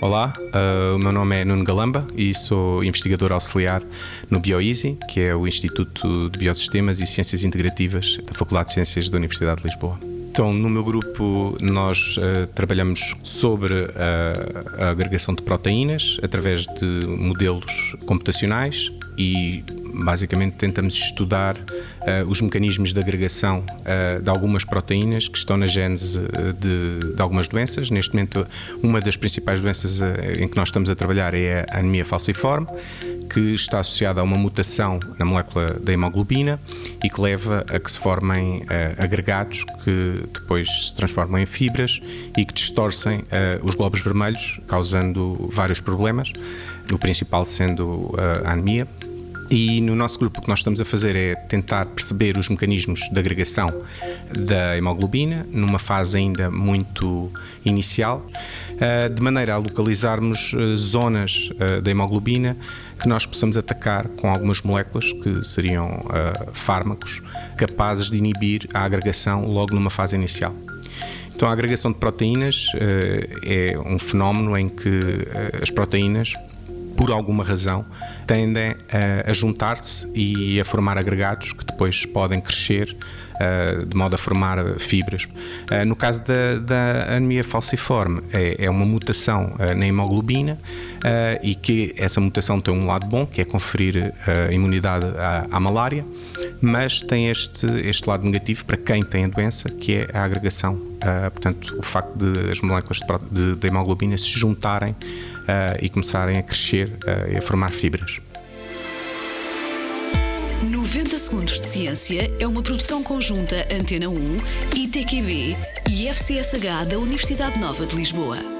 Olá, o meu nome é Nuno Galamba e sou investigador auxiliar no BioEasy, que é o Instituto de Biosistemas e Ciências Integrativas da Faculdade de Ciências da Universidade de Lisboa. Então, no meu grupo, nós trabalhamos sobre a agregação de proteínas através de modelos computacionais e, basicamente, tentamos estudar os mecanismos de agregação de algumas proteínas que estão na gênese de algumas doenças. Neste momento, uma das principais doenças em que nós estamos a trabalhar é a anemia falciforme, que está associada a uma mutação na molécula da hemoglobina e que leva a que se formem agregados que depois se transformam em fibras e que distorcem os glóbulos vermelhos, causando vários problemas, o principal sendo a anemia. E no nosso grupo o que nós estamos a fazer é tentar perceber os mecanismos de agregação da hemoglobina numa fase ainda muito inicial, de maneira a localizarmos zonas da hemoglobina que nós possamos atacar com algumas moléculas que seriam fármacos capazes de inibir a agregação logo numa fase inicial. Então, a agregação de proteínas é um fenómeno em que as proteínas, por alguma razão, tendem a juntar-se e a formar agregados que depois podem crescer de modo a formar fibras. No caso da anemia falciforme, é uma mutação na hemoglobina e que essa mutação tem um lado bom, que é conferir imunidade à malária, mas tem este lado negativo para quem tem a doença, que é a agregação. Portanto, o facto de as moléculas de hemoglobina se juntarem e começarem a crescer e a formar fibras. 90 Segundos de Ciência é uma produção conjunta Antena 1, ITQB e FCSH da Universidade Nova de Lisboa.